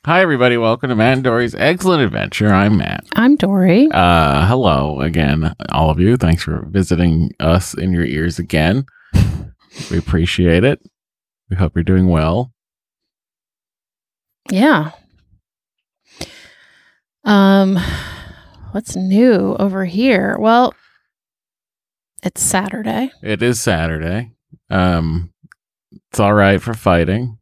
Hi, everybody. Welcome to Matt and Dory's Excellent Adventure. I'm Matt. I'm Dory. Hello again, all of you. Thanks for visiting us in your ears again. We appreciate it. We hope you're doing well. Yeah. What's new over here? Well, it's Saturday. It is Saturday. It's all right for fighting.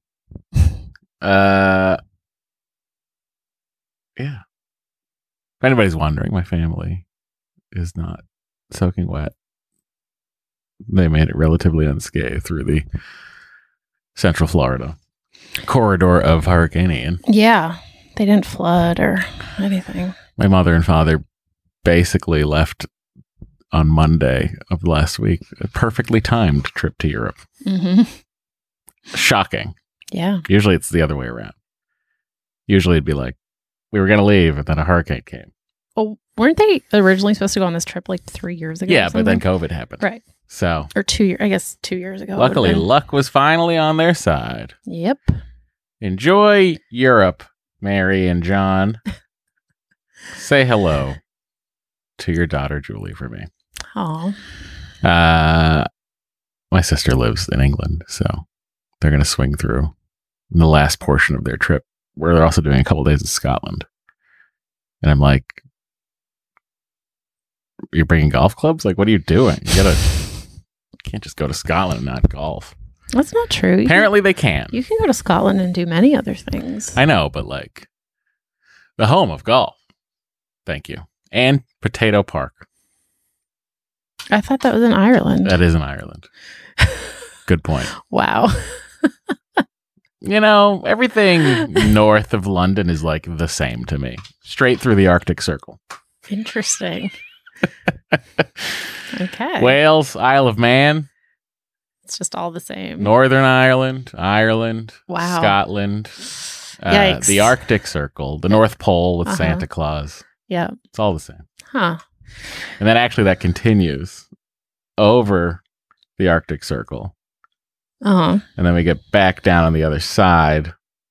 Yeah. If anybody's wondering, my family is not soaking wet. They made it relatively unscathed through the Central Florida corridor of Hurricane Ian. Yeah. They didn't flood or anything. My mother and father basically left on Monday of last week. A perfectly timed trip to Europe. Mm-hmm. Shocking. Yeah. Usually it's the other way around. Usually it'd be like, we were going to leave, and then a hurricane came. Well, weren't they originally supposed to go on this trip like 3 years ago? Yeah, but then COVID happened. Right. So. Or 2 years, I guess 2 years ago. Luckily, luck was finally on their side. Yep. Enjoy Europe, Mary and John. Say hello to your daughter, Julie, for me. Oh. My sister lives in England, so they're going to swing through in the last portion of their trip, where they're also doing a couple days in Scotland. And I'm like, you're bringing golf clubs? Like, what are you doing? You can't just go to Scotland and not golf. That's not true. Apparently they can. You can go to Scotland and do many other things. I know, but like, the home of golf. Thank you. And Potato Park. I thought that was in Ireland. That is in Ireland. Good point. Wow. You know, everything north of London is like the same to me. Straight through the Arctic Circle. Interesting. Okay. Wales, Isle of Man. It's just all the same. Northern Ireland, Wow. Scotland. Yikes. The Arctic Circle, the North Pole with Santa Claus. Yeah. It's all the same. Huh. And then actually that continues over the Arctic Circle. Uh-huh. And then we get back down on the other side.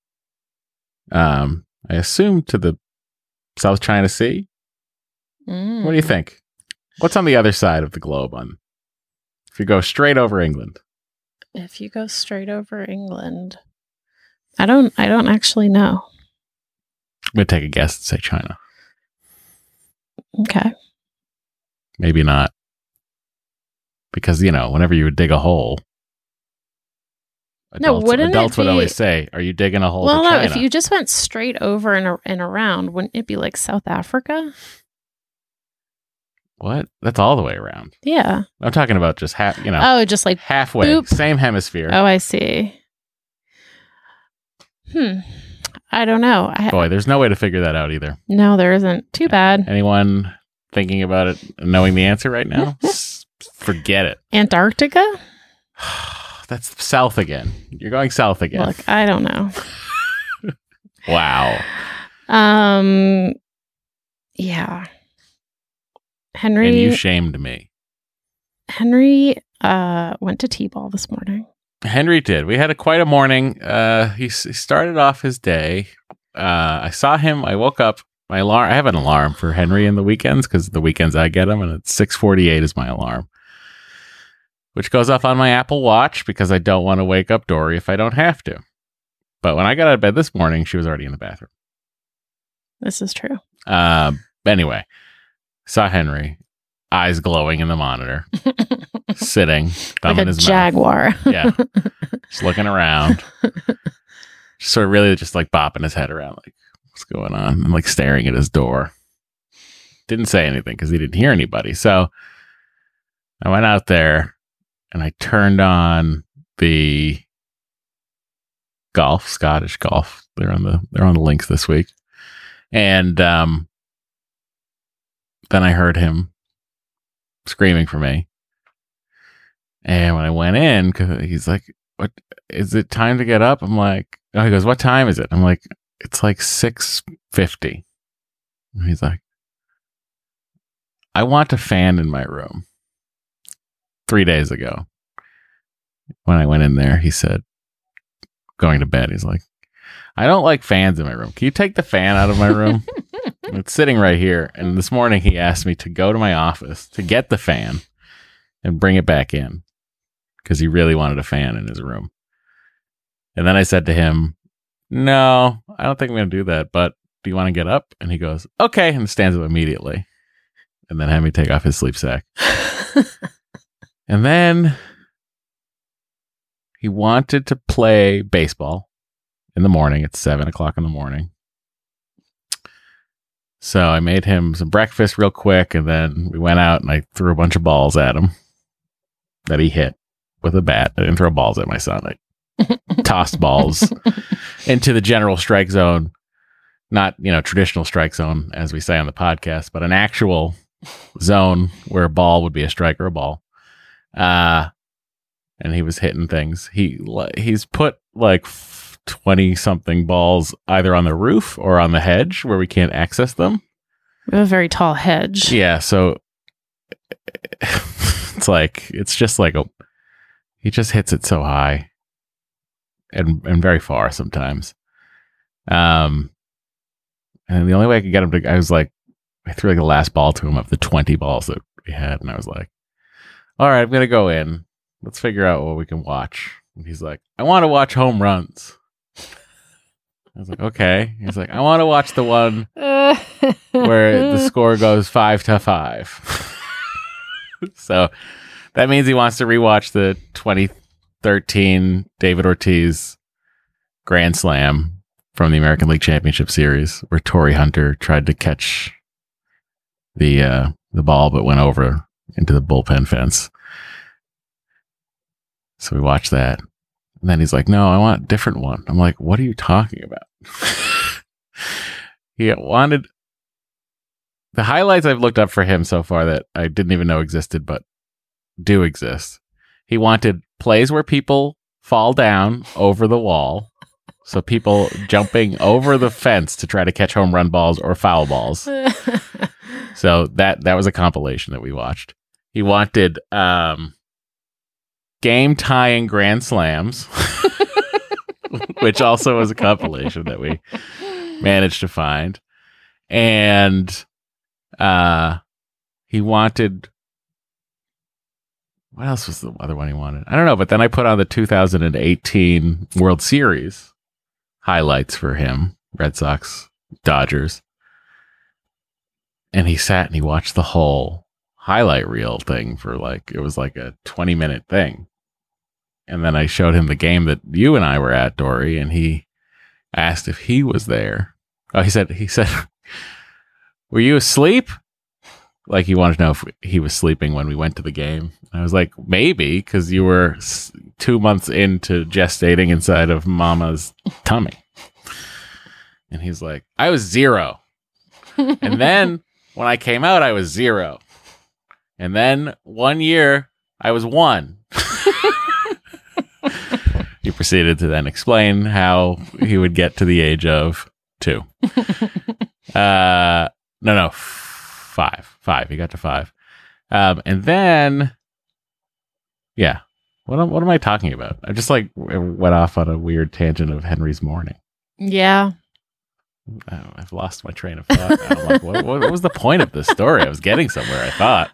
I assume to the South China Sea. What do you think? What's on the other side of the globe if you go straight over England? If you go straight over England, I don't actually know. I'm going to take a guess and say China. Okay. Maybe not. Because, whenever you would dig a hole, adults would always say, are you digging a hole to China? Well, no, if you just went straight over and around, wouldn't it be like South Africa? What? That's all the way around. Yeah. I'm talking about just half, Oh, just like halfway. boop. Same hemisphere. Oh, I see. I don't know. Boy, there's no way to figure that out either. No, there isn't. Too bad. Anyone thinking about it, knowing the answer right now? Forget it. Antarctica? That's south again. You're going south again. Look, I don't know. Wow. Yeah. Henry. And you shamed me. Henry went to T-ball this morning. Henry did. We had quite a morning. He started off his day. I saw him. I woke up. My alarm. I have an alarm for Henry in the weekends because the weekends I get him, and it's 6:48 is my alarm, which goes off on my Apple Watch because I don't want to wake up Dory if I don't have to. But when I got out of bed this morning, she was already in the bathroom. This is true. Anyway, saw Henry, eyes glowing in the monitor, sitting, thumb like in his jaguar. mouth. Yeah. Just looking around. Sort of really just like bopping his head around, like, what's going on? And like staring at his door. Didn't say anything because he didn't hear anybody. So I went out there and I turned on the golf, Scottish golf. They're on the links this week. And then I heard him screaming for me. And when I went in, cause he's like, "What is it time to get up?" I'm like, oh, he goes, "What time is it?" I'm like, "It's like 6:50. And he's like, "I want a fan in my room." 3 days ago, when I went in there, he said, going to bed, he's like, I don't like fans in my room. Can you take the fan out of my room? It's sitting right here. And this morning he asked me to go to my office to get the fan and bring it back in because he really wanted a fan in his room. And then I said to him, no, I don't think I'm going to do that, but do you want to get up? And he goes, okay, and stands up immediately. And then had me take off his sleep sack. And then he wanted to play baseball in the morning at 7:00 in the morning. So I made him some breakfast real quick, and then we went out and I threw a bunch of balls at him that he hit with a bat. I didn't throw balls at my son. I tossed balls into the general strike zone. Not, traditional strike zone, as we say on the podcast, but an actual zone where a ball would be a strike or a ball. And he was hitting things. He's put like 20 something balls either on the roof or on the hedge where we can't access them. We have a very tall hedge. Yeah. So it's just like he just hits it so high and very far sometimes. And the only way I could get him to, I threw like the last ball to him of the 20 balls that we had. And I was like, all right, I'm going to go in. Let's figure out what we can watch. And he's like, I want to watch home runs. I was like, okay. He's like, I want to watch the one where the score goes 5-5. So that means he wants to rewatch the 2013 David Ortiz Grand Slam from the American League Championship Series, where Torrey Hunter tried to catch the ball but went over into the bullpen fence. So we watched that. And then he's like, no, I want a different one. I'm like, what are you talking about? He wanted the highlights I've looked up for him so far that I didn't even know existed, but do exist. He wanted plays where people fall down over the wall. So people jumping over the fence to try to catch home run balls or foul balls. So that was a compilation that we watched. He wanted game tying grand slams, which also was a compilation that we managed to find. And he wanted, what else was the other one he wanted? I don't know, but then I put on the 2018 World Series highlights for him, Red Sox, Dodgers. And he sat and he watched the whole highlight reel thing for it was like a 20-minute thing. And then I showed him the game that you and I were at, Dory, and he asked if he was there. Oh, he said, were you asleep? Like he wanted to know if he was sleeping when we went to the game. I was like, maybe, because you were 2 months into gestating inside of mama's tummy. And he's like, I was 0. And then when I came out, I was 0. And then 1 year, I was 1. He proceeded to then explain how he would get to the age of 2. No, 5. 5. He got to 5. And then, yeah. What am I talking about? I just went off on a weird tangent of Henry's morning. Yeah. I've lost my train of thought. I'm like, what was the point of this story? I was getting somewhere, I thought.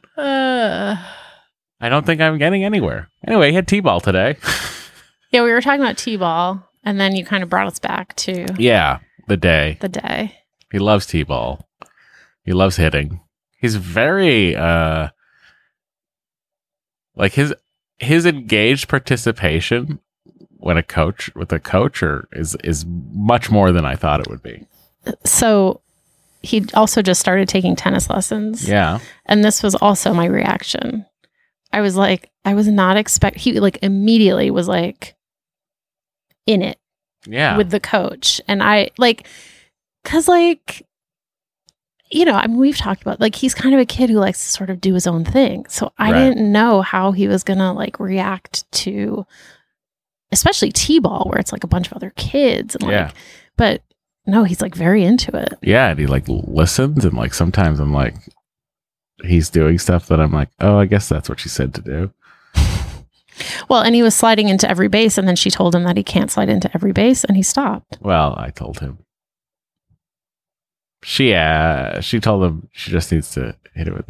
I don't think I'm getting anywhere. Anyway, he had T-ball today. Yeah, we were talking about T-ball, and then you kind of brought us back to... Yeah, the day. He loves T-ball. He loves hitting. He's very... his engaged participation with a coach is much more than I thought it would be. So he also just started taking tennis lessons. Yeah. And this was also my reaction. I was not expecting, he immediately was in it. Yeah. With the coach. And I because we've talked about he's kind of a kid who likes to sort of do his own thing. So I didn't know how he was going to react to, especially T-ball, where it's a bunch of other kids. And but no, he's very into it. Yeah. And he listens. And sometimes I'm he's doing stuff that I'm oh, I guess that's what she said to do. Well, and he was sliding into every base, and then she told him that he can't slide into every base, and he stopped. Well, I told him. She told him she just needs to hit it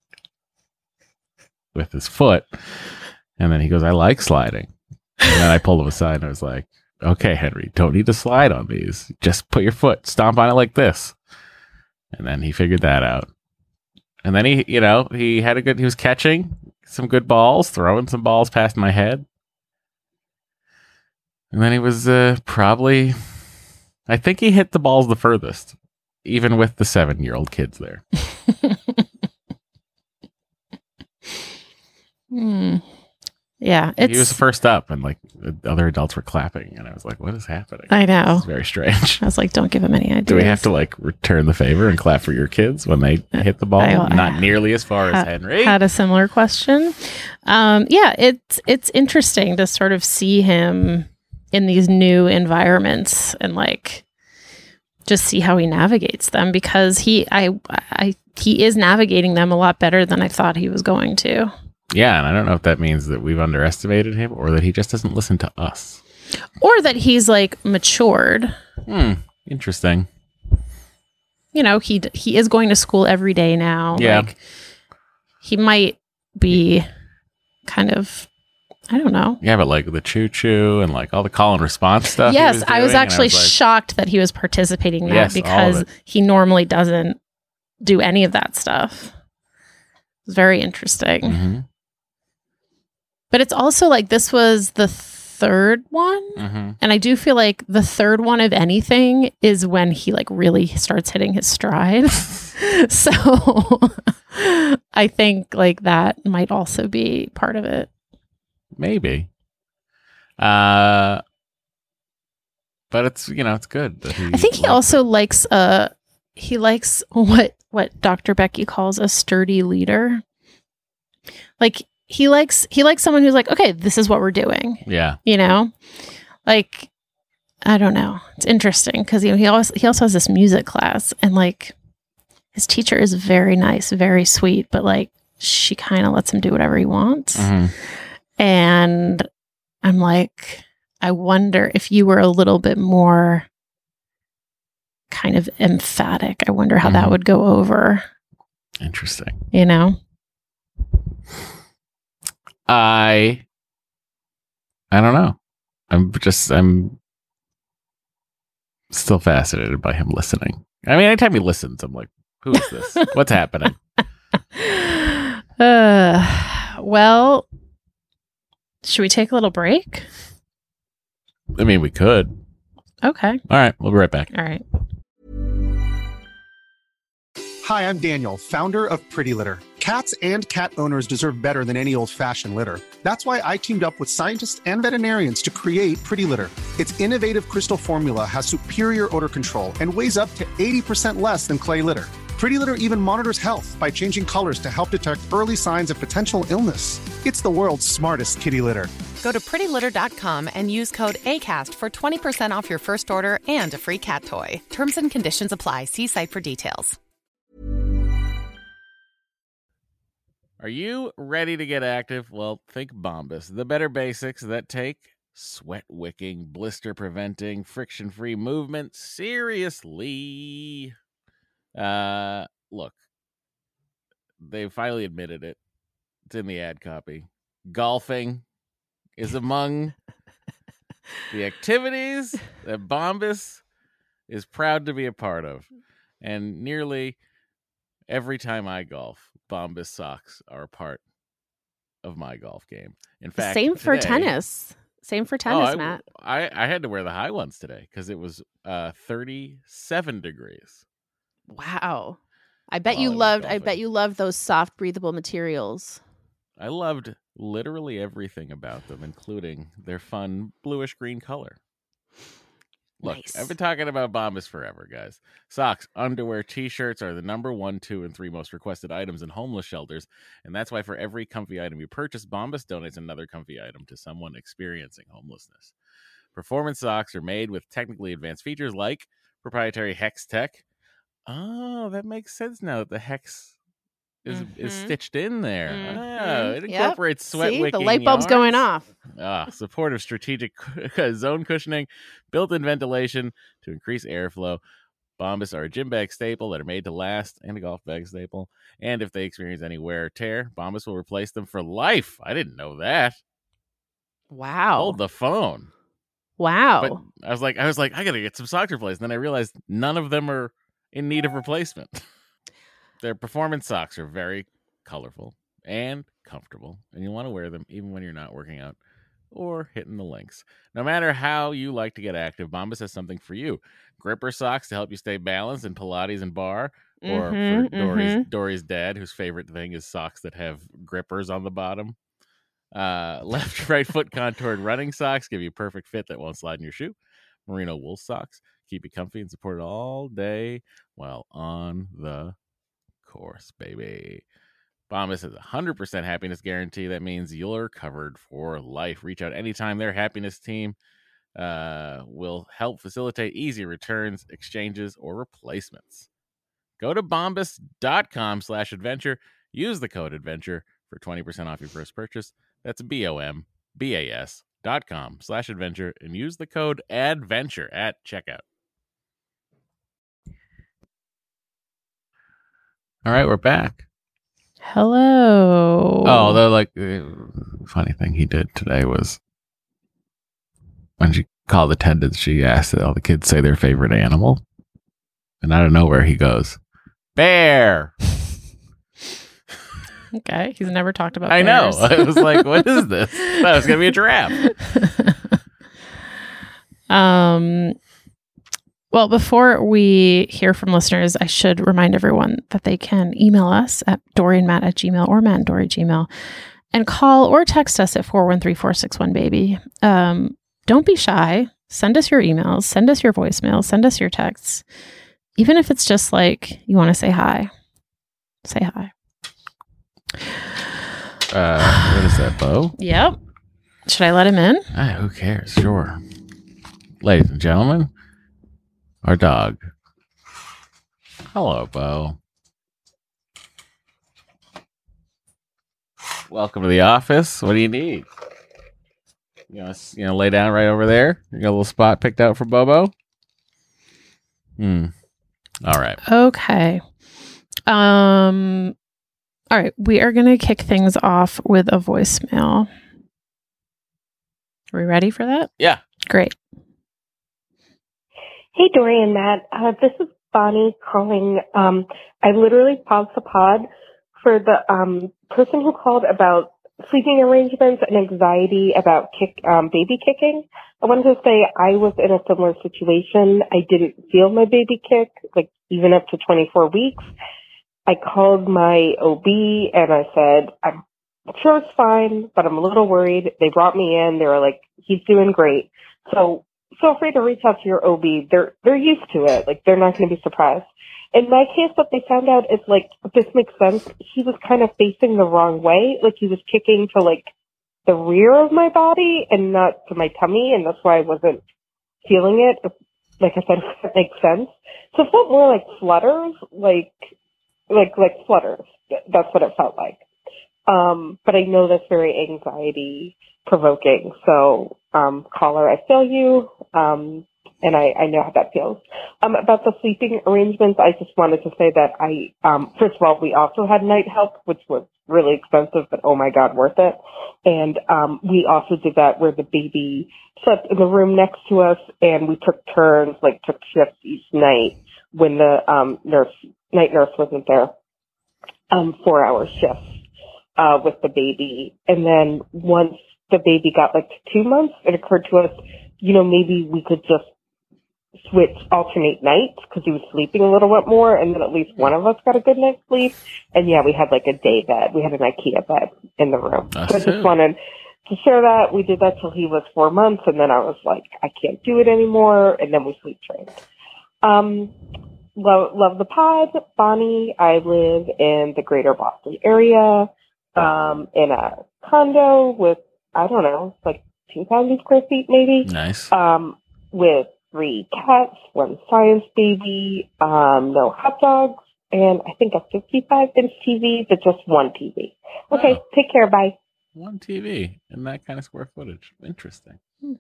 with his foot. And then he goes, I like sliding. And then I pulled him aside and I was like, okay, Henry, don't need to slide on these. Just put your foot, stomp on it like this. And then he figured that out. And then he was catching some good balls, throwing some balls past my head. And then he was probably, I think he hit the balls the furthest, even with the 7-year-old kids there. Yeah, he was first up, and like the other adults were clapping, and I was like, "What is happening?" I know, it's very strange. I was like, "Don't give him any ideas." Do we have to like return the favor and clap for your kids when they hit the ball? Not nearly as far as Henry. Had a similar question. Yeah, it's interesting to sort of see him in these new environments and like just see how he navigates them, because he is navigating them a lot better than I thought he was going to. Yeah, and I don't know if that means that we've underestimated him or that he just doesn't listen to us. Or that he's like matured. Interesting. You know, he is going to school every day now. Yeah. Like, he might be kind of, I don't know. Yeah, but like the choo-choo and like all the call and response stuff. Yes, I was actually shocked that he was participating in that, because he normally doesn't do any of that stuff. It's very interesting. Mm-hmm. But it's also like this was the third one. Mm-hmm. And I do feel like the third one of anything is when he like really starts hitting his stride. So I think like that might also be part of it. Maybe. But it's, it's good. That I think he also likes what Dr. Becky calls a sturdy leader. Like he likes someone who's like, okay, this is what we're doing. Yeah. Like, I don't know. It's interesting because he also has this music class, and like his teacher is very nice, very sweet, but like she kind of lets him do whatever he wants. Mm-hmm. And I'm like, I wonder if you were a little bit more kind of emphatic. I wonder how that would go over. Interesting. I don't know. I'm still fascinated by him listening. I mean, anytime he listens, I'm like, who is this? What's happening? Well, should we take a little break? I mean, we could. Okay. All right. We'll be right back. All right. Hi, I'm Daniel, founder of Pretty Litter. Cats and cat owners deserve better than any old-fashioned litter. That's why I teamed up with scientists and veterinarians to create Pretty Litter. Its innovative crystal formula has superior odor control and weighs up to 80% less than clay litter. Pretty Litter even monitors health by changing colors to help detect early signs of potential illness. It's the world's smartest kitty litter. Go to prettylitter.com and use code ACAST for 20% off your first order and a free cat toy. Terms and conditions apply. See site for details. Are you ready to get active? Well, think Bombas, the better basics that take sweat-wicking, blister-preventing, friction-free movement seriously. Look, they finally admitted it. It's in the ad copy. Golfing is among the activities that Bombas is proud to be a part of. And nearly every time I golf, Bombas socks are a part of my golf game. In fact, same for tennis. Same for tennis, Matt. I had to wear the high ones today because it was 37 degrees. Wow. I bet you loved those soft, breathable materials. I loved literally everything about them, including their fun bluish green color. Look, nice. I've been talking about Bombas forever, guys. Socks, underwear, t-shirts are the number 1, 2, and 3 most requested items in homeless shelters, and that's why for every comfy item you purchase, Bombas donates another comfy item to someone experiencing homelessness. Performance socks are made with technically advanced features like proprietary Hex Tech. Oh, that makes sense now that the Hex is stitched in there. Oh, it incorporates sweat wicking. The light bulb's going off. Supportive strategic zone cushioning, built-in ventilation to increase airflow. Bombas are a gym bag staple that are made to last, and a golf bag staple. And if they experience any wear or tear, Bombas will replace them for life. I didn't know that. Wow. Hold the phone. Wow. But I was like, I gotta get some socks replaced. And then I realized none of them are in need of replacement. Their performance socks are very colorful and comfortable, and you want to wear them even when you're not working out or hitting the links. No matter how you like to get active, Bombas has something for you. Gripper socks to help you stay balanced in Pilates and bar, or for Dory's dad, whose favorite thing is socks that have grippers on the bottom. Left right foot contoured running socks give you a perfect fit that won't slide in your shoe. Merino wool socks keep you comfy and supported all day while on the course, baby. Bombas has a 100% happiness guarantee. That means you're covered for life. Reach out anytime. Their happiness team will help facilitate easy returns, exchanges, or replacements. Go to bombas.com/adventure. Use the code adventure for 20% off your first purchase. That's BOMBAS.com/adventure and use the code ADVENTURE at checkout. All right, we're back. Hello. Oh, the funny thing he did today was when she called attendance, she asked that all the kids say their favorite animal. And out of nowhere, he goes, bear. Okay, he's never talked about I bears. know. I was like, what is this? I thought it was going to be a giraffe. Well, before we hear from listeners, I should remind everyone that they can email us at DoryandMatt@gmail.com or mattanddory@gmail.com and call or text us at 413-461-BABY. Don't be shy. Send us your emails. Send us your voicemails. Send us your texts. Even if it's just like you want to say hi. Say hi. What is that, Bo? Yep. Should I let him in? Who cares? Sure. Ladies and gentlemen, our dog. Hello, Bo. Welcome to the office. What do you need? You know, lay down right over there. You got a little spot picked out for Bobo? All right. Okay. All right. We are going to kick things off with a voicemail. Are we ready for that? Yeah. Great. Hey, Dory and Matt. This is Bonnie calling. I literally paused the pod for the person who called about sleeping arrangements and anxiety about baby kicking. I wanted to say I was in a similar situation. I didn't feel my baby kick, like even up to 24 weeks. I called my OB and I said, I'm sure it's fine, but I'm a little worried. They brought me in. They were like, he's doing great. So feel free to reach out to your OB. They're used to it. Like, they're not going to be surprised. In my case, what they found out is, like, if this makes sense, he was kind of facing the wrong way. Like, he was kicking to, like, the rear of my body and not to my tummy, and that's why I wasn't feeling it. Like I said, if that makes sense. So it felt more like flutters, like flutters. That's what it felt like. But I know that's very anxiety provoking. So, caller, I feel you. And I know how that feels. About the sleeping arrangements, I just wanted to say that first of all, we also had night help, which was really expensive, but oh my God, worth it. And, we also did that where the baby slept in the room next to us and we took turns, like took shifts each night when the, night nurse wasn't there, 4-hour shifts, with the baby. And then once the baby got like to 2 months, it occurred to us, maybe we could just alternate nights because he was sleeping a little bit more, and then at least one of us got a good night's sleep. And yeah, we had like a day bed. We had an IKEA bed in the room. So I just wanted to share that. We did that till he was 4 months, and then I was like, I can't do it anymore. And then we sleep trained. Love the pod, Bonnie. I live in the greater Boston area, in a condo with, I don't know, like 2,000 square feet maybe. Nice. With 3 cats, 1 science baby, no hot dogs, and I think a 55-inch TV, but just one TV. Okay, take care. Bye. One TV and that kind of square footage. Interesting.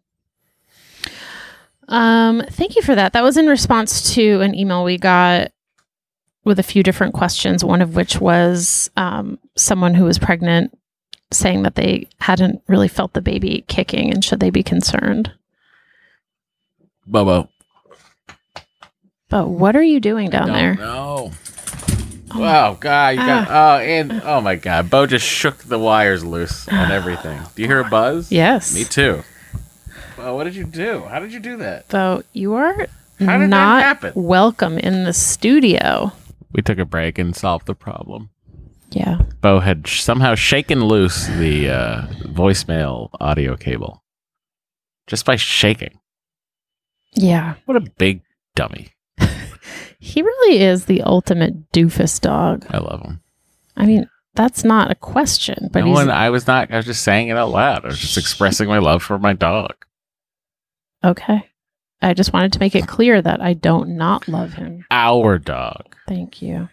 Thank you for that. That was in response to an email we got with a few different questions, one of which was someone who was pregnant saying that they hadn't really felt the baby kicking and should they be concerned? Bobo. But what are you doing down there? No. Wow, God, oh my God, Bo just shook the wires loose on everything. Do you hear a buzz? Yes. Me too. Well, what did you do? How did you do that? Bo, you are How did not that happen? welcome in the studio. We took a break and solved the problem. Yeah. Bo had somehow shaken loose the voicemail audio cable just by shaking. Yeah. What a big dummy. He really is the ultimate doofus dog. I love him. I mean, that's not a question, but I was just saying it out loud. I was just expressing my love for my dog. Okay. I just wanted to make it clear that I don't not love him. Our dog. Thank you.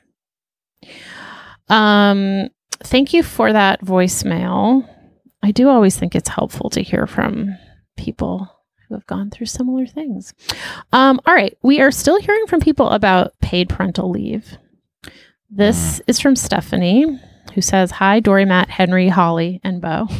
Thank you for that voicemail. I do always think it's helpful to hear from people who have gone through similar things. All right. We are still hearing from people about paid parental leave. This is from Stephanie, who says, "Hi, Dory, Matt, Henry, Holly, and Bo."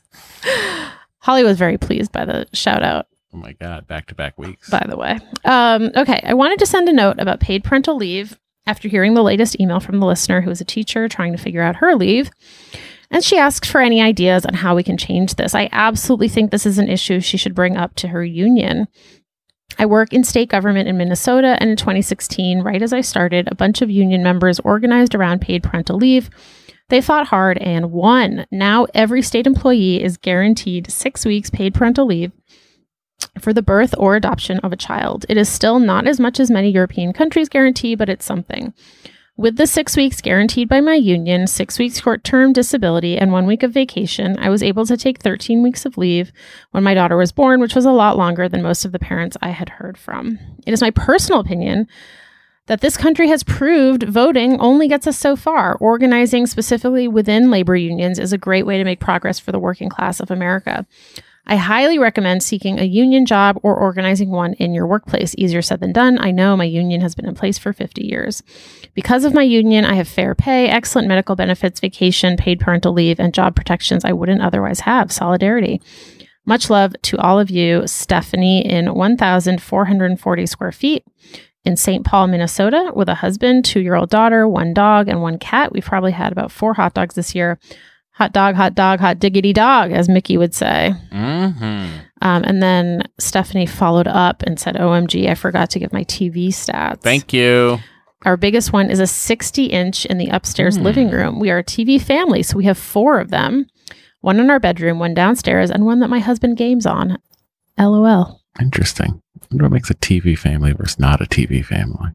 Holly was very pleased by the shout out. Oh my God, back-to-back weeks. By the way. Okay. I wanted to send a note about paid parental leave after hearing the latest email from the listener who is a teacher trying to figure out her leave. And she asked for any ideas on how we can change this. I absolutely think this is an issue she should bring up to her union. I work in state government in Minnesota, and in 2016, right as I started, a bunch of union members organized around paid parental leave. They fought hard and won. Now every state employee is guaranteed 6 weeks paid parental leave for the birth or adoption of a child. It is still not as much as many European countries guarantee, but it's something. With the 6 weeks guaranteed by my union, 6 weeks short-term disability, and 1 week of vacation, I was able to take 13 weeks of leave when my daughter was born, which was a lot longer than most of the parents I had heard from. It is my personal opinion that this country has proved voting only gets us so far. Organizing specifically within labor unions is a great way to make progress for the working class of America. I highly recommend seeking a union job or organizing one in your workplace. Easier said than done. I know my union has been in place for 50 years. Because of my union, I have fair pay, excellent medical benefits, vacation, paid parental leave, and job protections I wouldn't otherwise have. Solidarity. Much love to all of you. Stephanie in 1,440 square feet in St. Paul, Minnesota, with a husband, 2-year-old daughter, 1 dog, and 1 cat. We've probably had about 4 hot dogs this year. Hot dog, hot diggity dog, as Mickey would say. Mm-hmm. And then Stephanie followed up and said, OMG, I forgot to give my TV stats. Thank you. Our biggest one is a 60-inch in the upstairs living room. We are a TV family, so we have 4 of them. 1 in our bedroom, 1 downstairs, and 1 that my husband games on. LOL. Interesting. I wonder what makes a TV family versus not a TV family.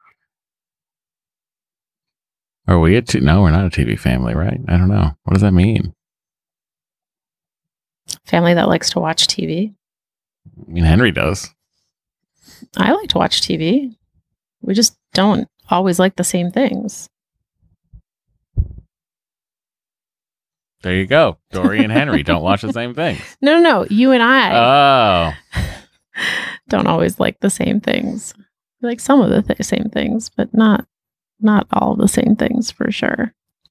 Are we no, we're not a TV family, right? I don't know. What does that mean? Family that likes to watch TV. I mean, Henry does. I like to watch TV. We just don't always like the same things. There you go. Dory and Henry don't watch the same things. No. You and I Oh. don't always like the same things. We like some of the same things, but not all the same things for sure.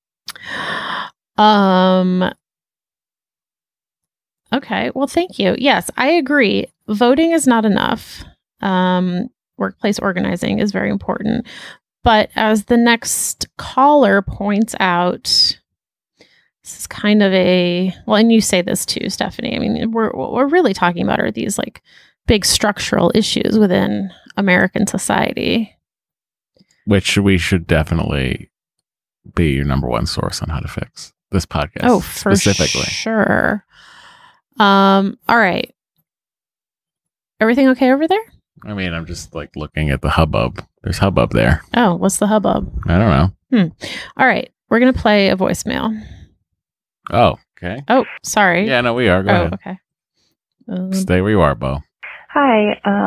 Okay. Well, thank you. Yes, I agree. Voting is not enough. Workplace organizing is very important. But as the next caller points out, this is kind of and you say this too, Stephanie. I mean, what we're really talking about are these like big structural issues within American society. Which we should definitely be your number one source on how to fix this podcast. Oh, for specifically. Sure. All right. Everything okay over there? I mean, I'm just like looking at the hubbub. There's hubbub there. Oh, what's the hubbub? I don't know. All right. We're going to play a voicemail. Oh, okay. Oh, sorry. Yeah, no, we are. Go ahead. Okay. Stay where you are, Bo. Hi.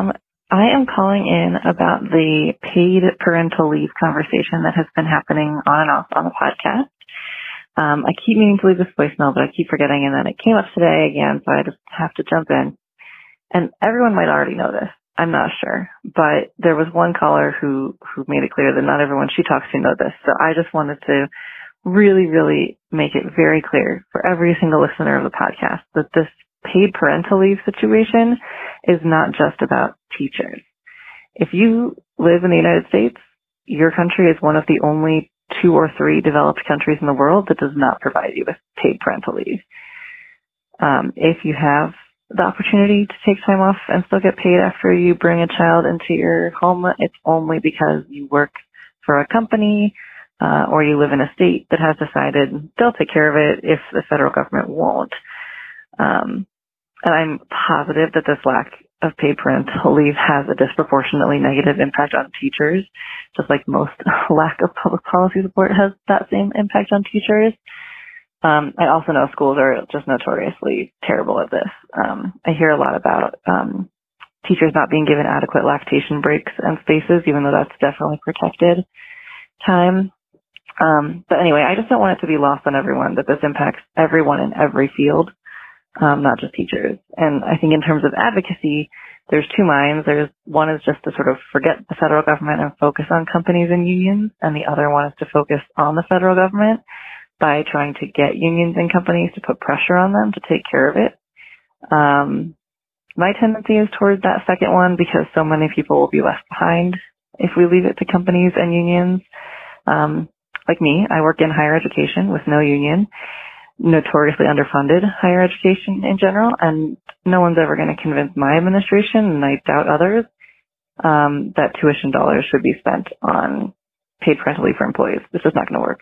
I am calling in about the paid parental leave conversation that has been happening on and off on the podcast. I keep meaning to leave this voicemail, but I keep forgetting, and then it came up today again, so I just have to jump in. And everyone might already know this. I'm not sure. But there was one caller who made it clear that not everyone she talks to know this. So I just wanted to really, really make it very clear for every single listener of the podcast that this paid parental leave situation is not just about teachers. If you live in the United States, your country is one of the only 2 or 3 developed countries in the world that does not provide you with paid parental leave. If you have the opportunity to take time off and still get paid after you bring a child into your home, it's only because you work for a company or you live in a state that has decided they'll take care of it if the federal government won't. And I'm positive that this lack of paid parental leave has a disproportionately negative impact on teachers, just like most lack of public policy support has that same impact on teachers. I also know schools are just notoriously terrible at this. I hear a lot about teachers not being given adequate lactation breaks and spaces, even though that's definitely protected time. But anyway, I just don't want it to be lost on everyone that this impacts everyone in every field, not just teachers. And I think in terms of advocacy, there's 2 minds. One is just to sort of forget the federal government and focus on companies and unions, and the other one is to focus on the federal government by trying to get unions and companies to put pressure on them to take care of it. My tendency is toward that second one because so many people will be left behind if we leave it to companies and unions. Like me, I work in higher education with no union, notoriously underfunded higher education in general, and no one's ever going to convince my administration, and I doubt others, that tuition dollars should be spent on paid parental leave for employees. This is not going to work.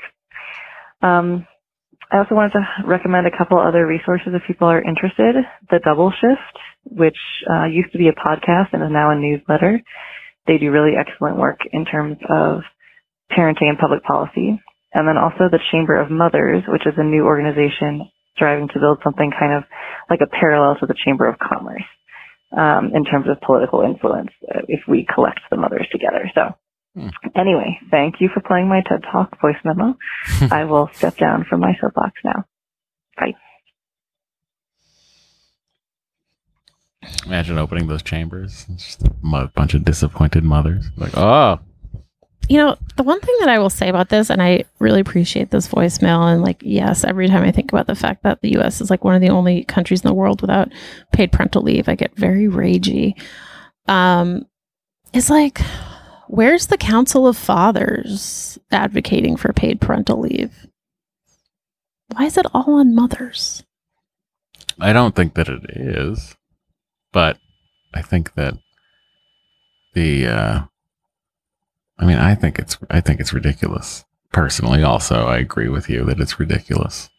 I also wanted to recommend a couple other resources if people are interested. The Double Shift, which used to be a podcast and is now a newsletter. They do really excellent work in terms of parenting and public policy. And then also the Chamber of Mothers, which is a new organization striving to build something kind of like a parallel to the Chamber of Commerce in terms of political influence if we collect the mothers together. So anyway, thank you for playing my TED Talk voice memo. I will step down from my soapbox now. Bye. Imagine opening those chambers. It's just a bunch of disappointed mothers. Like, oh. You know, the one thing that I will say about this, and I really appreciate this voicemail, and like, yes, every time I think about the fact that the U.S. is like one of the only countries in the world without paid parental leave, I get very ragey. It's like, where's the Council of Fathers advocating for paid parental leave? Why is it all on mothers? I don't think that it is, but I think that I think it's ridiculous. Personally, also, I agree with you that it's ridiculous.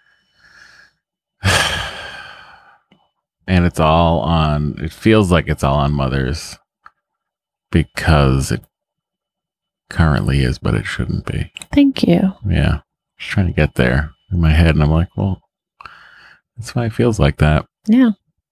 And it feels like it's all on mothers because it currently is, but it shouldn't be. Thank you. Yeah. Just trying to get there in my head, and I'm like, well, that's why it feels like that. Yeah.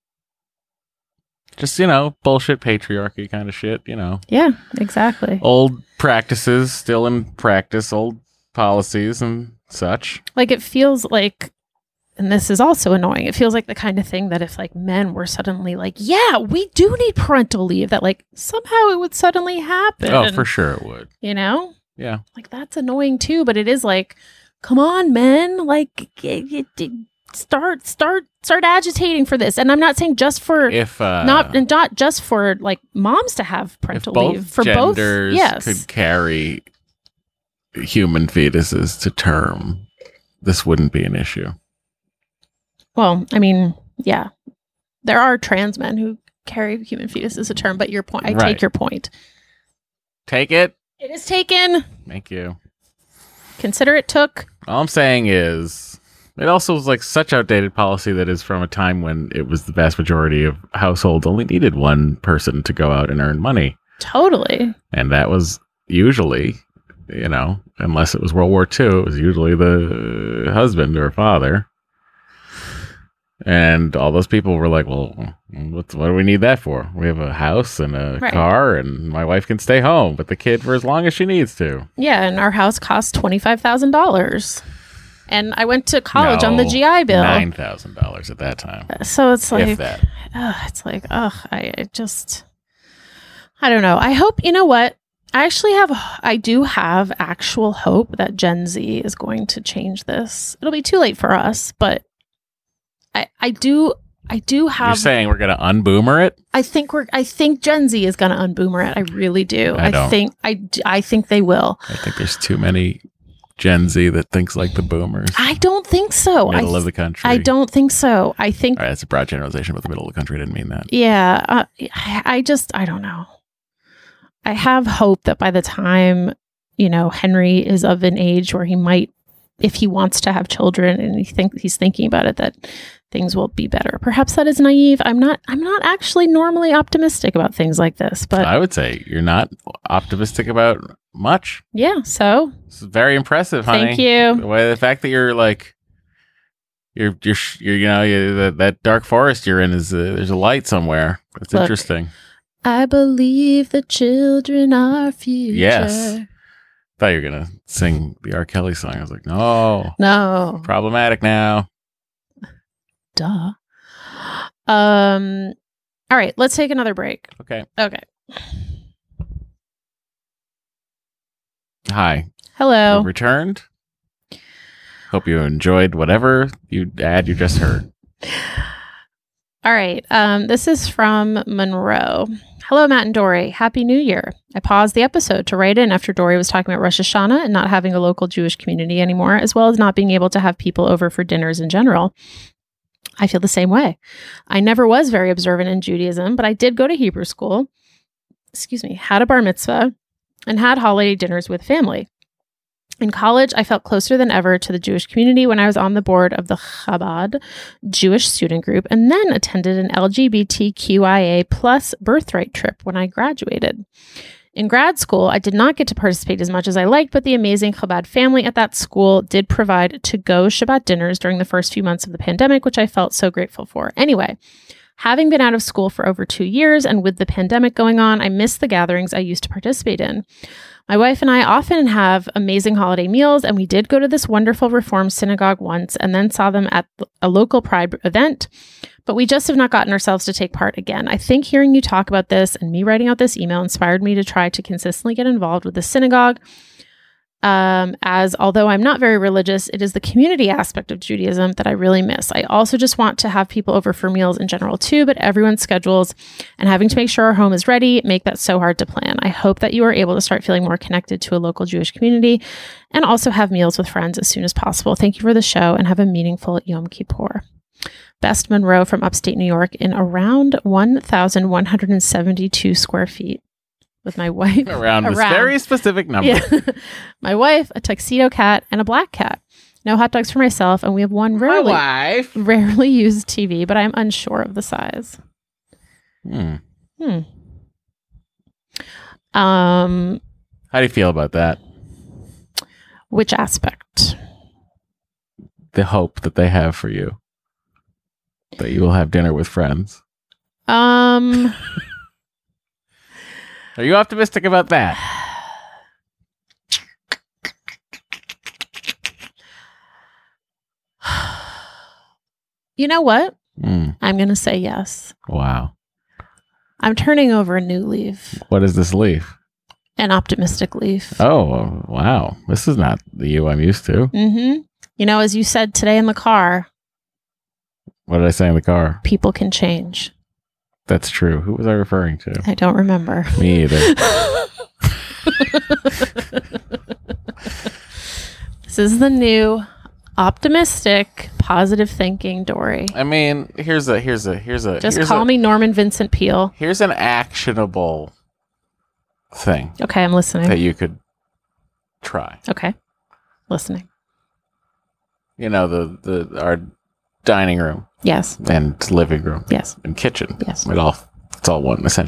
Just, bullshit patriarchy kind of shit, Yeah, exactly. Old practices still in practice, old policies and such. Like, it feels like, and this is also annoying, it feels like the kind of thing that if like men were suddenly like, yeah, we do need parental leave, that like somehow it would suddenly happen. Oh, for sure it would. Yeah. Like, that's annoying too, but it is like, come on, men, like, start agitating for this. And I'm not saying just for not just for like moms to have parental leave, for both genders could carry human fetuses to term, this wouldn't be an issue. Well, I mean, yeah, there are trans men who carry human fetuses to term, but your point, I take your point. Take it. It is taken. Thank you. Consider it took. All I'm saying is, it also was like such outdated policy that is from a time when it was the vast majority of households only needed one person to go out and earn money. Totally. And that was usually, unless it was World War II, it was usually the husband or father. And all those people were like, well, what do we need that for? We have a house and a car, and my wife can stay home with the kid for as long as she needs to. Yeah, and our house cost $25,000. And I went to college on the GI Bill. $9,000 at that time. So it's like, if that. I don't know. I hope, you know what? I do have actual hope that Gen Z is going to change this. It'll be too late for us, but I do have. You're saying we're going to unboomer it? I think Gen Z is going to unboomer it. I really do. I think they will. I think there's too many Gen Z that thinks like the boomers. I don't think so. Middle of the country. I don't think so. I think. All right, that's a broad generalization about the middle of the country. I didn't mean that. Yeah. I don't know. I have hope that by the time, Henry is of an age where he might, if he wants to have children and he's thinking about it, that things will be better. Perhaps that is naive. I'm not actually normally optimistic about things like this, but I would say you're not optimistic about much. Yeah. So it's very impressive, honey. Thank you. The fact that you're like, that dark forest you're in is there's a light somewhere. That's interesting. I believe the children are future. Yes. Thought you were gonna sing the R. Kelly song. I was like, no, problematic now. Duh. All right, let's take another break. Okay. Hi. Hello. You returned. Hope you enjoyed whatever you just heard. All right. This is from Monroe. Hello, Matt and Dory. Happy New Year. I paused the episode to write in after Dory was talking about Rosh Hashanah and not having a local Jewish community anymore, as well as not being able to have people over for dinners in general. I feel the same way. I never was very observant in Judaism, but I did go to Hebrew school, had a bar mitzvah, and had holiday dinners with family. In college, I felt closer than ever to the Jewish community when I was on the board of the Chabad Jewish student group and then attended an LGBTQIA plus birthright trip when I graduated. In grad school, I did not get to participate as much as I liked, but the amazing Chabad family at that school did provide to-go Shabbat dinners during the first few months of the pandemic, which I felt so grateful for. Anyway, having been out of school for over 2 years and with the pandemic going on, I miss the gatherings I used to participate in. My wife and I often have amazing holiday meals, and we did go to this wonderful Reform synagogue once and then saw them at a local Pride event, but we just have not gotten ourselves to take part again. I think hearing you talk about this and me writing out this email inspired me to try to consistently get involved with the synagogue. As although I'm not very religious, it is the community aspect of Judaism that I really miss. I also just want to have people over for meals in general too, but everyone's schedules and having to make sure our home is ready make that so hard to plan. I hope that you are able to start feeling more connected to a local Jewish community and also have meals with friends as soon as possible. Thank you for the show and have a meaningful Yom Kippur. Best Monroe from upstate New York in around 1,172 square feet. With my wife. Around this very specific number. Yeah. My wife, a tuxedo cat, and a black cat. No hot dogs for myself, and we have one rarely used TV, but I'm unsure of the size. How do you feel about that? Which aspect? The hope that they have for you. That you will have dinner with friends. Are you optimistic about that? You know what? I'm going to say yes. Wow. I'm turning over a new leaf. What is this leaf? An optimistic leaf. Oh, wow. This is not the you I'm used to. Mm-hmm. As you said today in the car. What did I say in the car? People can change. That's true. Who was I referring to? I don't remember. Me either. This is the new optimistic, positive thinking Dory. I mean, here's a call me Norman Vincent Peale. Here's an actionable thing. Okay, I'm listening. That you could try. Okay. Listening. Our dining room. Yes. And living room. Yes. And kitchen. Yes. It's all one, essentially.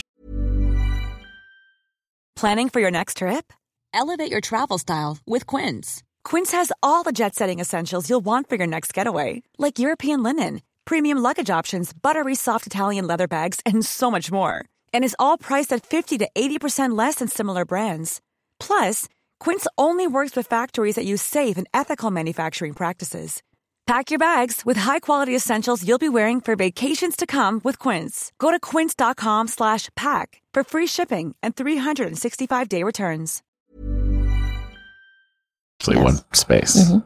Planning for your next trip? Elevate your travel style with Quince. Quince has all the jet-setting essentials you'll want for your next getaway, like European linen, premium luggage options, buttery soft Italian leather bags, and so much more. And is all priced at 50 to 80% less than similar brands. Plus, Quince only works with factories that use safe and ethical manufacturing practices. Pack your bags with high-quality essentials you'll be wearing for vacations to come with Quince. Go to quince.com/pack for free shipping and 365-day returns. Actually, one space. Mm-hmm.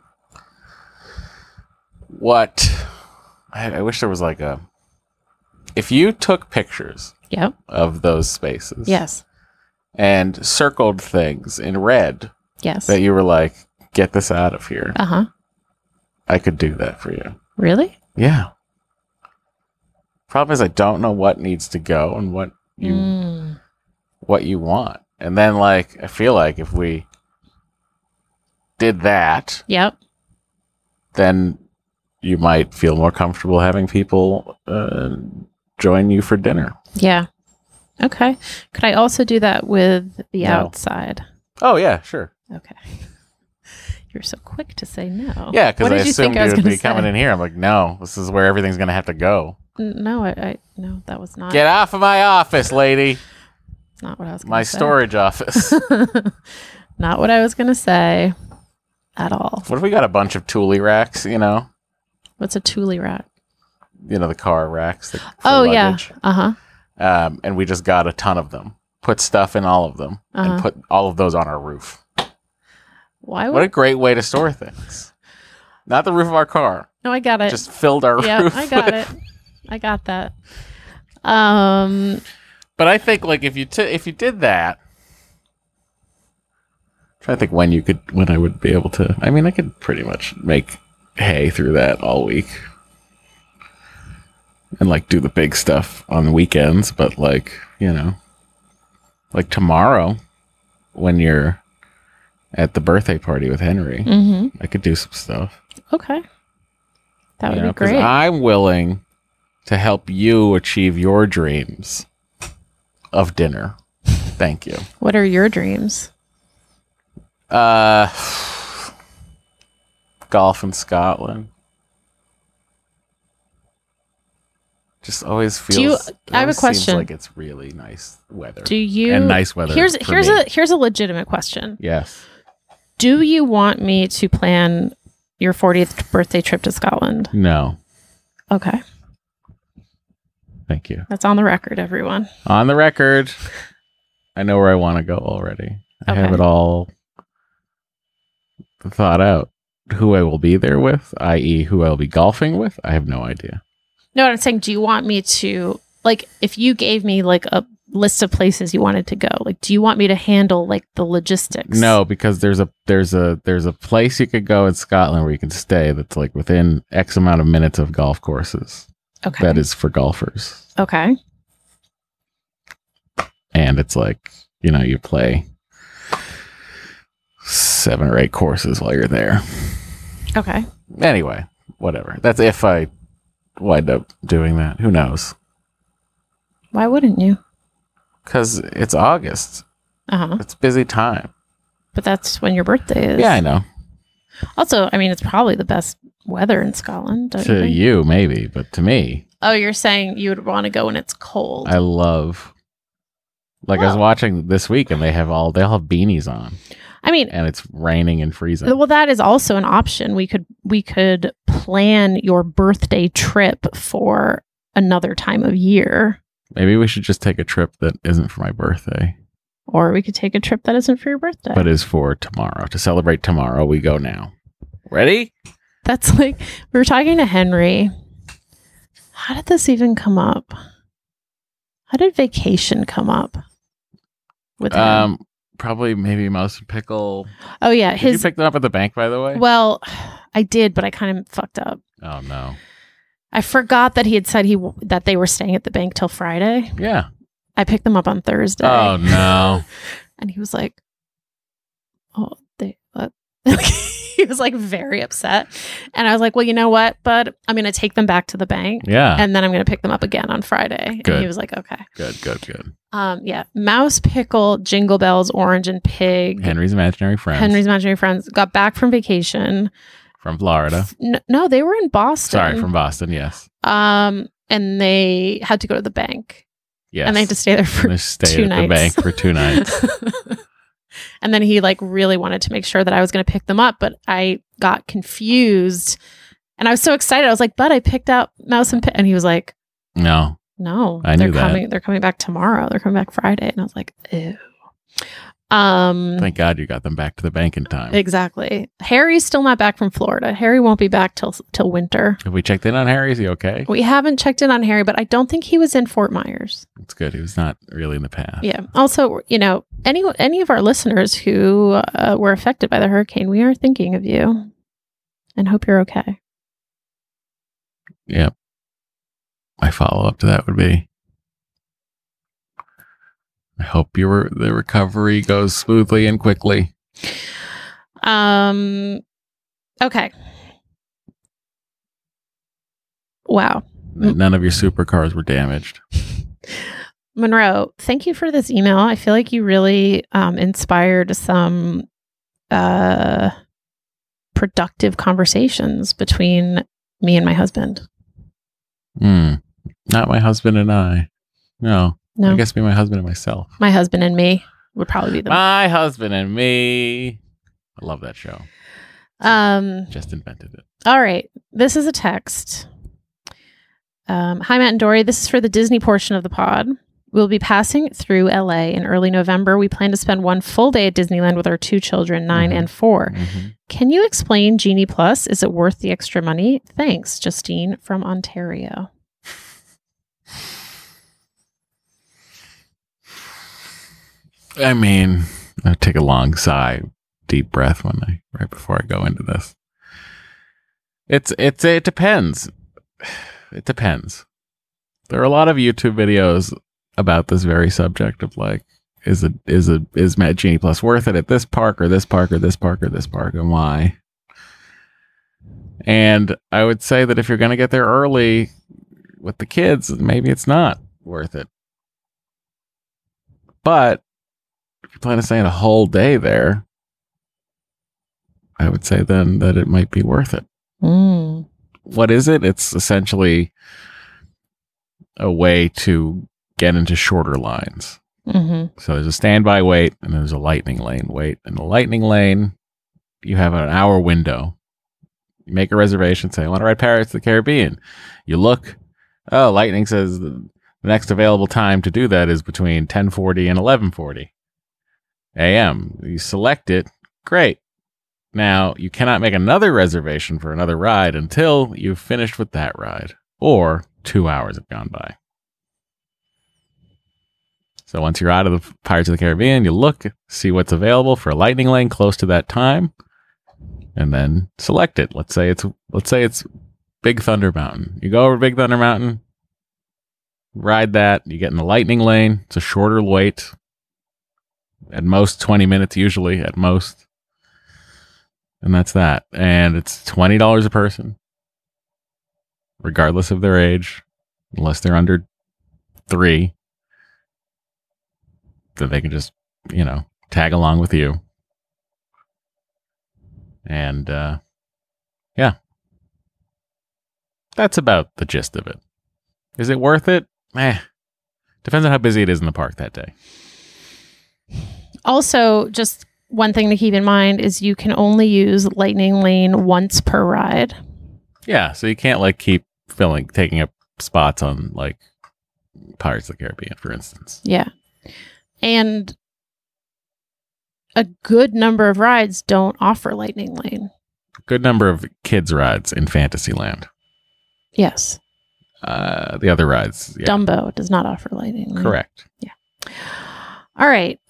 What? I wish there was like a... If you took pictures Yep. of those spaces... Yes. And circled things in red... Yes. That you were like, get this out of here. Uh-huh. I could do that for you. Really? Yeah. Problem is I don't know what needs to go and what you want. And then like I feel like if we did that, yep, then you might feel more comfortable having people join you for dinner. Yeah. Okay. Could I also do that with the outside? Oh yeah, sure. Okay. You're so quick to say no. Yeah, because I assumed you would be say? coming in here. I'm like, no, this is where everything's going to have to go. No, no, that was not. Get off of my office, lady. It's not what I was going to say. My storage office. Not what I was going to say at all. What if we got a bunch of Thule racks, you know? What's a Thule rack? You know, the car racks. Oh, luggage. Yeah. Uh-huh. And we just got a ton of them. Put stuff in all of them. And put all of those on our roof. Why? What a great way to store things. Not the roof of our car. No, I got it. Just filled our roof. Yeah, I got it. I got that. But I think like if you did that, I'm trying to think when I would be able to. I mean, I could pretty much make hay through that all week, and like do the big stuff on the weekends. But like like tomorrow, when you're at the birthday party with Henry, I could do some stuff. Okay. That would be great. I'm willing to help you achieve your dreams of dinner. Thank you. What are your dreams? Golf in Scotland. Just always feels. I have a question. Seems like it's really nice weather. And nice weather? Here's a legitimate question. Yes. Do you want me to plan your 40th birthday trip to Scotland? No. Okay. Thank you. That's on the record, everyone. On the record. I know where I want to go already. I have it all thought out. Who I will be there with, i.e. who I'll be golfing with, I have no idea. No, I'm saying, do you want me to, like, if you gave me like a list of places you wanted to go, like, do you want me to handle like the logistics? No, because there's a place you could go in Scotland where you can stay that's like within X amount of minutes of golf courses. Okay. That is for golfers. Okay. And it's like, you play 7 or 8 courses while you're there. Okay. Anyway, whatever. That's if I wind up doing that. Who knows? Why wouldn't you? Because it's August. It's a busy time. But that's when your birthday is. Yeah, I know. Also, I mean, it's probably the best weather in Scotland. Don't to you, maybe, but to me. Oh, you're saying you would want to go when it's cold. I love. Like I was watching this week, and they'll have beanies on. I mean, and it's raining and freezing. Well, that is also an option. We could plan your birthday trip for another time of year. Maybe we should just take a trip that isn't for my birthday. Or we could take a trip that isn't for your birthday. But is for tomorrow. To celebrate tomorrow, we go now. Ready? That's like, we were talking to Henry. How did this even come up? How did vacation come up with him? Probably maybe Mouse and Pickle. Oh, yeah. Did you pick them up at the bank, by the way? Well, I did, but I kind of fucked up. Oh, no. I forgot that he had said that they were staying at the bank till Friday. Yeah. I picked them up on Thursday. Oh, no. And he was like, he was like very upset. And I was like, well, you know what, bud? I'm going to take them back to the bank. Yeah. And then I'm going to pick them up again on Friday. Good. And he was like, okay. Good. Yeah. Mouse, Pickle, Jingle Bells, Orange, and Pig. Henry's Imaginary Friends. Got back from vacation. From Florida. No, they were in Boston. Sorry, from Boston, yes. And they had to go to the bank. Yes. And they had to stay there for 2 nights. The bank for 2 nights. And then he like really wanted to make sure that I was going to pick them up, but I got confused. And I was so excited. I was like, "But I picked out Mouse and Pit." And he was like, No, I knew they're coming back tomorrow. They're coming back Friday." And I was like, "Ew." Thank God you got them back to the bank in time. Exactly. Harry's still not back from Florida. Harry won't be back till winter. Have we checked in on Harry? Is he okay? We haven't checked in on Harry, but I don't think he was in Fort Myers. That's good. He was not really in the path. Yeah. Also, any of our listeners who were affected by the hurricane, we are thinking of you and hope you're okay. Yeah. My follow-up to that would be, I hope the recovery goes smoothly and quickly. Okay. Wow. None of your supercars were damaged. Monroe, thank you for this email. I feel like you really inspired some productive conversations between me and my husband. Not my husband and I. No. I guess be my husband and myself. My husband and me would probably be the My husband and me. I love that show. Just invented it. All right. This is a text. Hi, Matt and Dory. This is for the Disney portion of the pod. We'll be passing through LA in early November. We plan to spend 1 full day at Disneyland with our 2 children, 9 and 4. Can you explain Genie Plus? Is it worth the extra money? Thanks, Justine from Ontario. I mean, I take a long sigh, deep breath right before I go into this. It depends. It depends. There are a lot of YouTube videos about this very subject of like, is Matt Genie Plus worth it at this park or this park or this park or this park, and why? And I would say that if you're going to get there early with the kids, maybe it's not worth it. But if you plan to stay a whole day there, I would say then that it might be worth it. What is it? It's essentially a way to get into shorter lines. So there's a standby wait and there's a lightning lane wait. In the lightning lane, you have an hour window. You make a reservation, say, I want to ride Pirates of the Caribbean. You look, lightning says the next available time to do that is between 10:40 and 11:40 a.m. You select it. Great. Now, you cannot make another reservation for another ride until you've finished with that ride, or 2 hours have gone by. So once you're out of the Pirates of the Caribbean, you look, see what's available for a lightning lane close to that time, and then select it. Let's say it's Big Thunder Mountain. You go over Big Thunder Mountain, ride that, you get in the lightning lane. It's a shorter wait. At most 20 minutes, usually, at most. And that's that. And it's $20 a person, regardless of their age, unless they're under 3. Then they can just, tag along with you. And, yeah. That's about the gist of it. Is it worth it? Depends on how busy it is in the park that day. Also, just one thing to keep in mind is you can only use lightning lane once per ride. Yeah, so you can't keep taking up spots on Pirates of the Caribbean, for instance. Yeah. And a good number of rides don't offer lightning lane. A good number of kids' rides in Fantasyland. Yes. The other rides. Yeah. Dumbo does not offer lightning lane. Correct. Yeah. All right.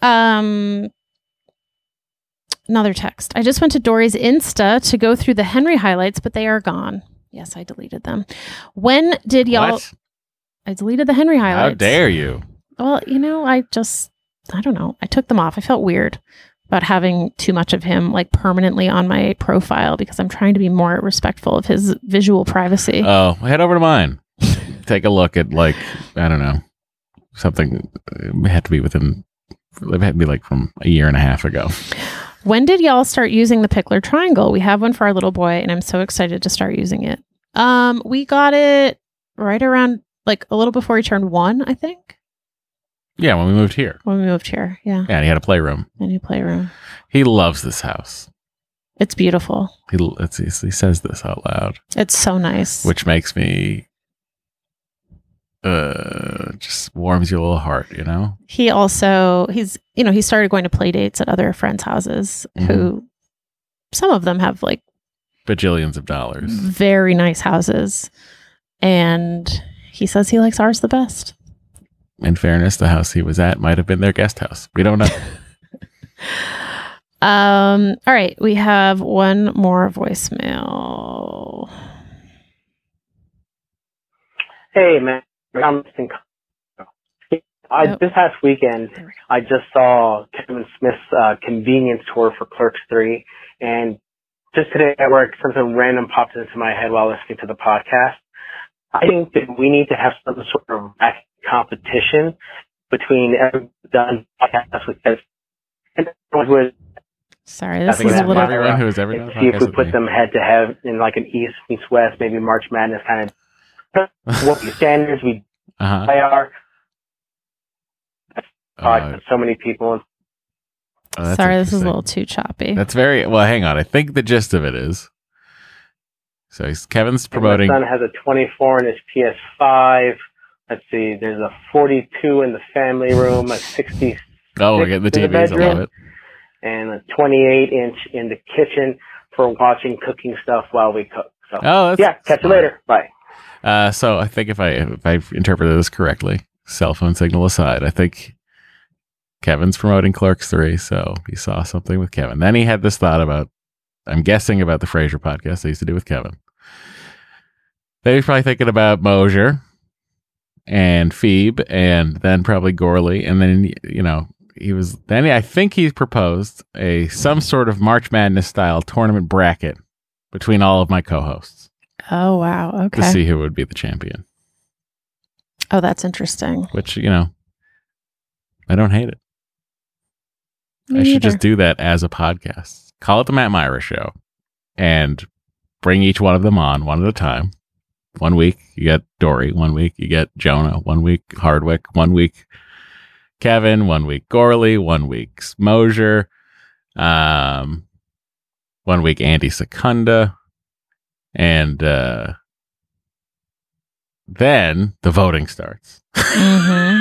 Another text. I just went to Dory's Insta to go through the Henry highlights, but they are gone. Yes, I deleted them. When did y'all... What? I deleted the Henry highlights. How dare you? Well, I don't know. I took them off. I felt weird about having too much of him permanently on my profile because I'm trying to be more respectful of his visual privacy. Oh, head over to mine. Take a look at I don't know, something. It had to be from a year and a half ago. When did y'all start using the Pickler Triangle? We have one for our little boy, and I'm so excited to start using it. We got it right around, like, a little before he turned 1, I think. Yeah, when we moved here. When we moved here, yeah. Yeah, and he had a playroom. A new playroom. He loves this house. It's beautiful. He says this out loud. It's so nice. Which makes me just warms your little heart, you know? He started going to play dates at other friends' houses who, some of them have like bajillions of dollars. Very nice houses. And he says he likes ours the best. In fairness, the house he was at might have been their guest house. We don't know. All right. We have one more voicemail. Hey, man. This past weekend, I just saw Kevin Smith's convenience tour for Clerks 3. And just today at work, something random popped into my head while listening to the podcast. I think that we need to have some sort of competition between everyone done podcasts with us. And everyone Sorry, this is a little... Everyone who has ever done a podcast. See if we put them head to head in like an East meets West, maybe March Madness kind of what the standards we play are. So many people. Sorry, this is a little too choppy. That's very... Well, hang on. I think the gist of it is... So Kevin's promoting... My son has a 24 in his PS5. Let's see. There's a 42 in the family room, a 60. Oh, we're getting the TVs. I love it. And a 28-inch in the kitchen for watching cooking stuff while we cook. So, catch you later. Bye. So I think if I've interpreted this correctly, cell phone signal aside, I think Kevin's promoting Clerks 3, so he saw something with Kevin. Then he had this thought about, I'm guessing about the Frasier podcast they used to do with Kevin. Then he's probably thinking about Mosier and Phoebe, and then probably Gorley, and then I think he proposed some sort of March Madness style tournament bracket between all of my co-hosts. Oh wow! Okay. To see who would be the champion. Oh, that's interesting. Which I don't hate it. I should just do that as a podcast. Call it the Matt Myra Show, and bring each one of them on one at a time. 1 week you get Dory, 1 week you get Jonah, 1 week Hardwick, 1 week Kevin, 1 week Gorley, 1 week Mosier, 1 week Andy Secunda, and then the voting starts. I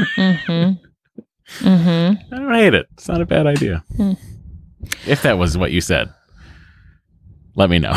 don't hate it. It's not a bad idea. If that was what you said, let me know.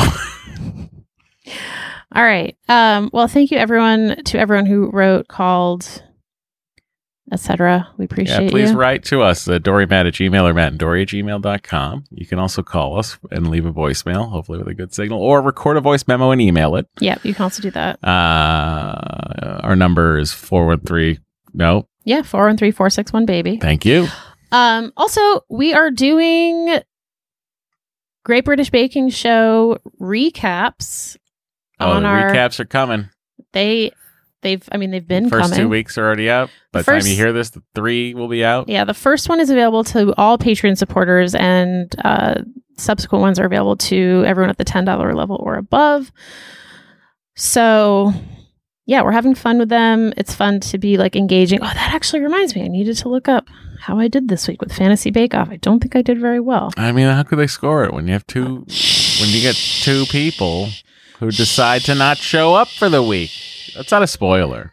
All right. Well, thank you to everyone who wrote, called, etc. We appreciate you. Please write to us at DoryMatt@gmail or MattandDory@gmail.com. You can also call us and leave a voicemail, hopefully with a good signal, or record a voice memo and email it. Yeah, you can also do that. Our number is 413. No. Yeah, 413-461-BABY. Thank you. Also, we are doing Great British Baking Show recaps. Recaps are coming. They've been coming. First 2 weeks are already out. By the time you hear this, the 3 will be out. Yeah, the first one is available to all Patreon supporters, and subsequent ones are available to everyone at the $10 level or above. So, yeah, we're having fun with them. It's fun to be like engaging. Oh, that actually reminds me. I needed to look up how I did this week with Fantasy Bake Off. I don't think I did very well. I mean, how could they score it when you have when you get 2 people who decide to not show up for the week? That's not a spoiler.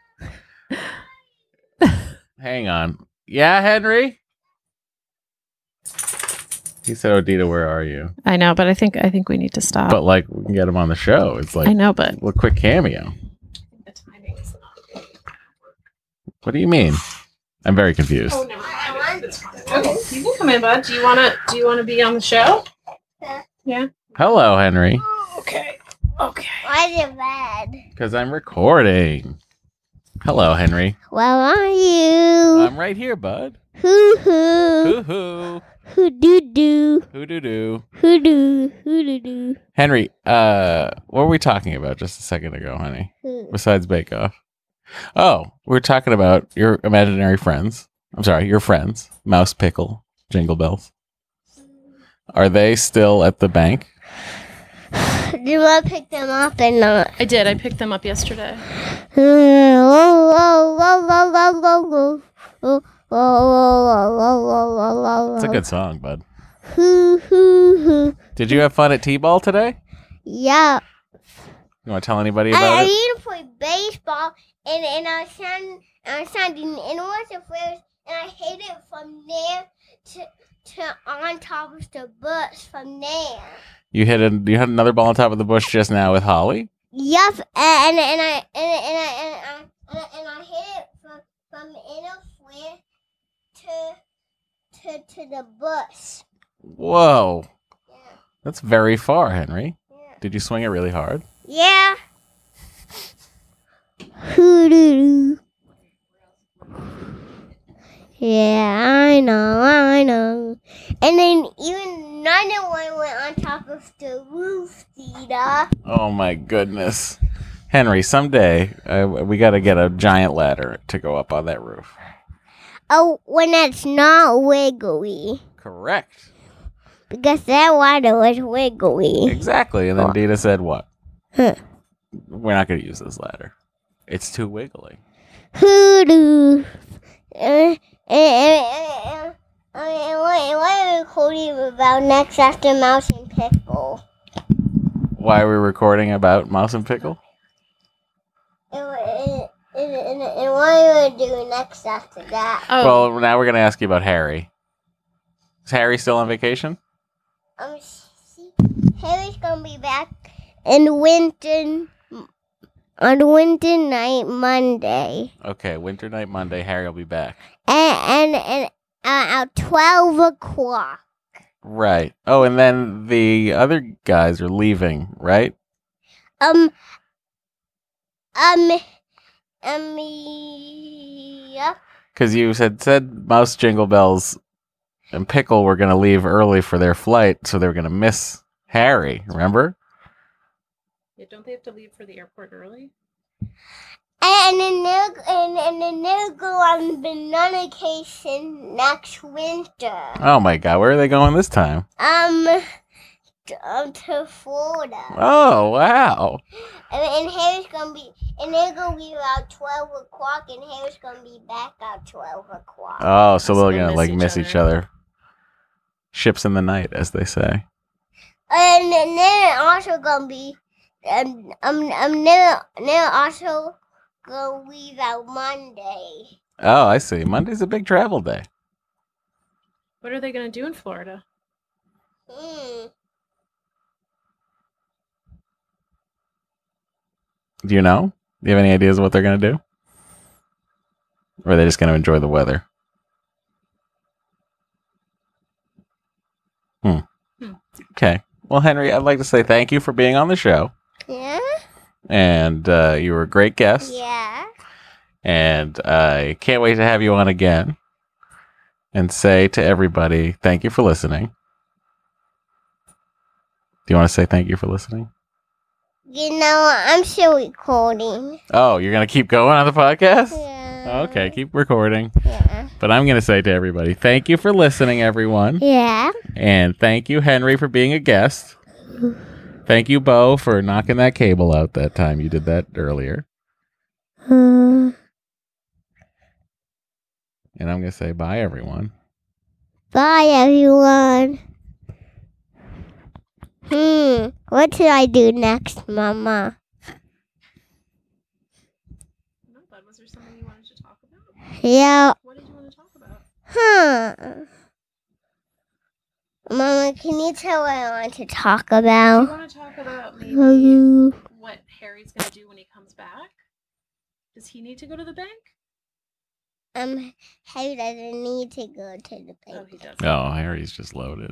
Hang on. Yeah, Henry? He said, Odita, where are you? I know, but I think we need to stop. But like, we can get him on the show. It's like, I know, but a quick cameo. The timing is not. What do you mean? I'm very confused. Oh, no. Okay, you can come in, bud. Do you wanna be on the show? Yeah. Hello, Henry. Okay. Why is it red? Because I'm recording. Hello, Henry. Where are you? I'm right here, bud. Hoo-hoo. Hoo-hoo. Hoo-doo-doo. Hoo-doo-doo. Hoo-doo. Hoo-doo-doo. Henry, what were we talking about just a second ago, honey? Besides Bake Off? Oh, we were talking about your imaginary friends. I'm sorry, your friends. Mouse, Pickle, Jingle Bells. Are they still at the bank? Did you want to pick them up or not? I did. I picked them up yesterday. It's a good song, bud. Did you have fun at T-ball today? Yeah. You want to tell anybody about I it? used to play baseball, and I was standing in the first, and I hit it from there to on top of the bush from there. You had another ball on top of the bush just now with Holly? Yep, and I hit it from the inner flare to the bush. Whoa. Yeah. That's very far, Henry. Yeah. Did you swing it really hard? Yeah. Yeah, I know. And then even another one went on top of the roof, Dita. Oh my goodness. Henry, someday we got to get a giant ladder to go up on that roof. Oh, when it's not wiggly. Correct. Because that water was wiggly. Exactly. And then Dita said what? Huh. We're not going to use this ladder. It's too wiggly. Hoodoo. What are we recording about next after Mouse and Pickle? Why are we recording about Mouse and Pickle? And what are we doing next after that? Oh, Well, now we're going to ask you about Harry. Is Harry still on vacation? Harry's gonna be back on Winter Night Monday. Okay, Winter Night Monday, Harry will be back. And at 12 o'clock. Right. Oh, and then the other guys are leaving, right? Yeah. Because you said Mouse, Jingle Bells, and Pickle were going to leave early for their flight, so they were going to miss Harry, remember? yeah, don't they have to leave for the airport early? And then they'll go on bananacation next winter. Oh my god, where are they going this time? To Florida. Oh, wow. And Harry's gonna be, and they're gonna be around 12 o'clock, and Harry's gonna be back at 12 o'clock. Oh, so So they're going to miss each other. Ships in the night, as they say. And then they're also gonna be, they're also gonna leave out Monday. Oh, I see. Monday's a big travel day. What are they going to do in Florida? Do you know? Do you have any ideas of what they're going to do? Or are they just going to enjoy the weather? Okay. Well, Henry, I'd like to say thank you for being on the show. Yeah? And you were a great guest. Yeah. And I can't wait to have you on again. And say to everybody, thank you for listening. Do you want to say thank you for listening? You know, I'm still recording. Oh, you're going to keep going on the podcast? Yeah. Okay, keep recording. Yeah. But I'm going to say to everybody, thank you for listening, everyone. Yeah. And thank you, Henry, for being a guest. Thank you, Bo, for knocking that cable out that time you did that earlier. And I'm going to say bye, everyone. Bye, everyone. What should I do next, Mama? No, bud, was there something you wanted to talk about? Yeah. What did you want to talk about? Mama, can you tell what I want to talk You about? want to talk about maybe what Harry's going to do when he comes back? Does he need to go to the bank? Harry doesn't need to go to the Oh, bank. he does. Oh, Harry's just loaded.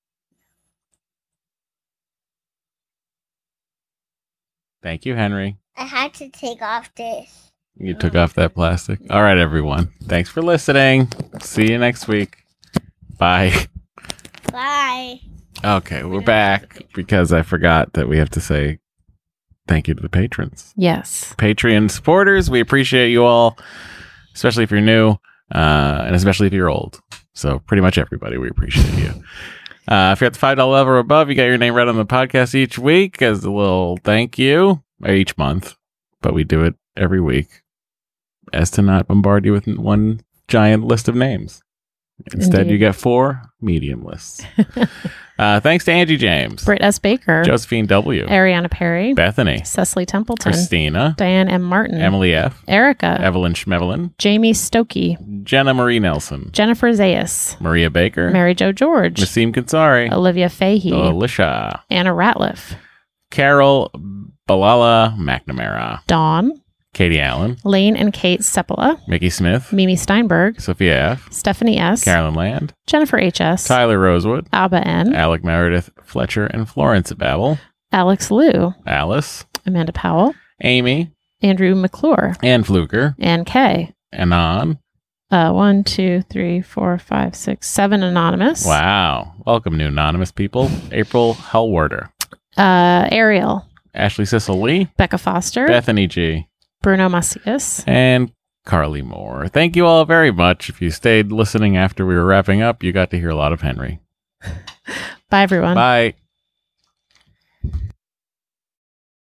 Thank you, Henry. I had to take off this. You took off that plastic. All right, everyone. Thanks for listening. See you next week. Bye. Bye. Okay, we're back because I forgot that we have to say thank you to the patrons. Yes. Patreon supporters, we appreciate you all, especially if you're new, and especially if you're old. So pretty much everybody, we appreciate you. If you're at the $5 level or above, you got your name read on the podcast each week as a little thank you, or each month, but we do it every week as to not bombard you with one giant list of names. Instead, Indeed. you get 4 medium lists. Thanks to Angie James, Britt S. Baker, Josephine W., Ariana Perry, Bethany, Cecily Templeton, Christina, Diane M. Martin, Emily F., Erica, Evelyn Schmevelin, Jamie Stokey, Jenna Marie Nelson, Jennifer Zayas, Maria Baker, Mary Jo George, Nassim Kansari, Olivia Fahey, Alicia, Anna Ratliff, Carol Balala McNamara, Dawn, Katie Allen, Lane and Kate Seppala, Mickey Smith, Mimi Steinberg, Sophia F., Stephanie S., Carolyn Land, Jennifer H.S., Tyler Rosewood, Abba N., Alec Meredith, Fletcher and Florence Babel, Alex Liu, Alice, Amanda Powell, Amy, Andrew McClure, Ann Fluker, Ann Kay. Anon. 1, 2, 3, 4, 5, 6, 7 anonymous. Wow. Welcome, new anonymous people. April Hellwarder, Ariel, Ashley Cecil Lee, Becca Foster, Bethany G., Bruno Macias, and Carly Moore. Thank you all very much. If you stayed listening after we were wrapping up, you got to hear a lot of Henry. Bye, everyone. Bye.